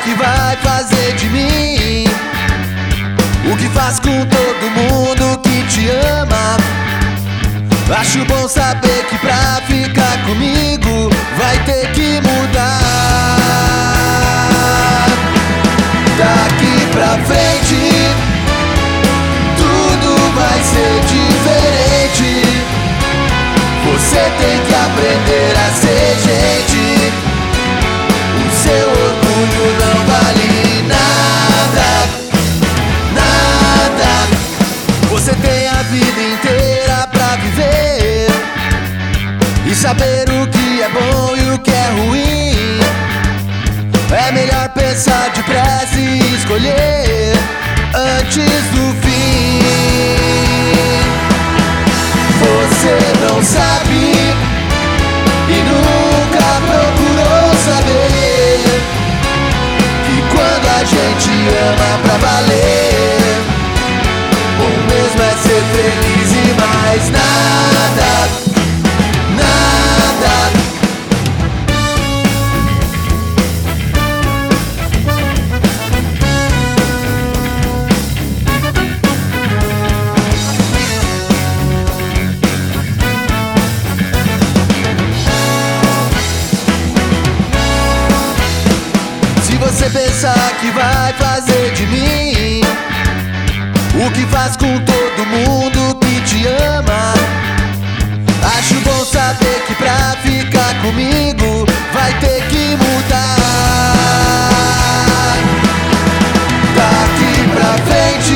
que vai fazer de mim o que faz com todo mundo que te ama. Acho bom saber que pra ficar comigo vai ter que mudar. Daqui pra frente tudo vai ser diferente. Você tem que aprender a ser gente. O seu orgulho não vale nada, nada. Você tem a vida inteira pra viver e saber o que é bom e o que é ruim. É melhor pensar depressa e escolher antes do fim. Você não sabe e nunca procurou saber que quando a gente ama pra valer, bom mesmo é ser feliz e mais nada, nada. Se você pensar que vai fazer de mim o que faz com todo mundo que te ama, acho bom saber que pra ficar comigo vai ter que mudar. Daqui pra frente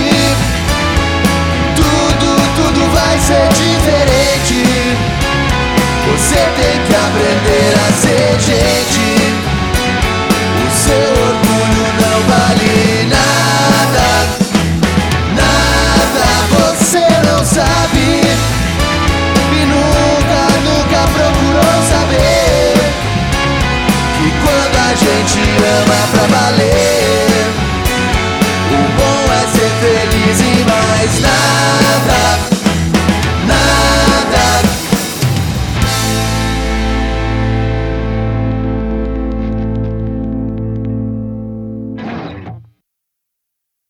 tudo vai ser diferente. Você tem que aprender a ser gente. O seu orgulho não vale nada, nada. Você não sabe e nunca procurou saber que quando a gente ama pra